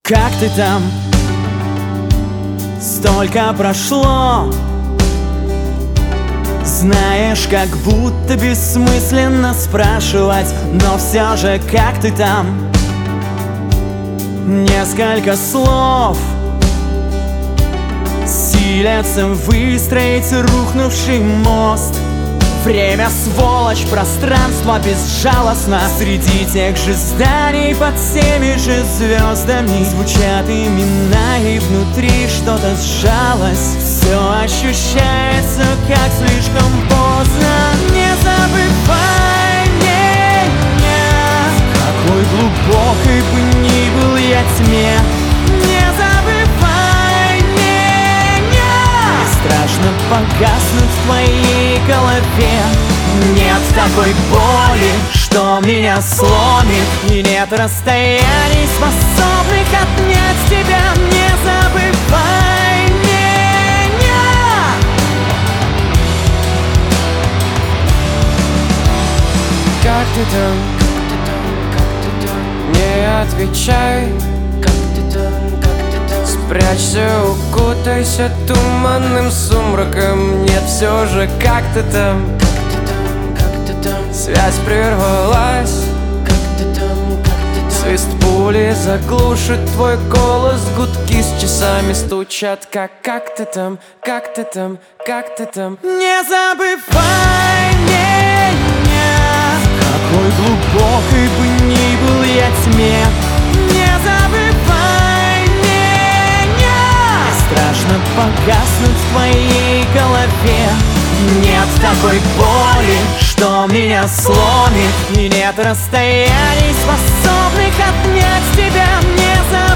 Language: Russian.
Как ты там? Столько прошло. Знаешь, как будто бессмысленно спрашивать, но все же как ты там? Несколько слов силятся выстроить рухнувший мост. Время сволочь, пространство безжалостно. Среди тех же зданий под теми же звездами звучат имена, и внутри что-то сжалось. Все ощущается, как слишком поздно. Не забывай меня, какой глубокой бы ни был я тьме. Не забывай меня, не страшно погаснуть в твоей голове. Нет такой боли, что меня сломит, и нет расстояний, способных отнять тебя. Не забывай меня. Как ты там? Не отвечай. Спрячься, укутайся туманным сумраком. Нет, все же как ты там? Связь прервалась. Свист пули заглушит твой голос. Гудки с часами стучат. Как ты там? Как ты там? Как ты там? Не забывай меня, какой глубокой бы ни был я тьме. Не забывай меня, страшно погаснуть в твоей голове. Нет такой боли, что меня сломит, и нет расстояний, способных отнять тебя. Не забывай.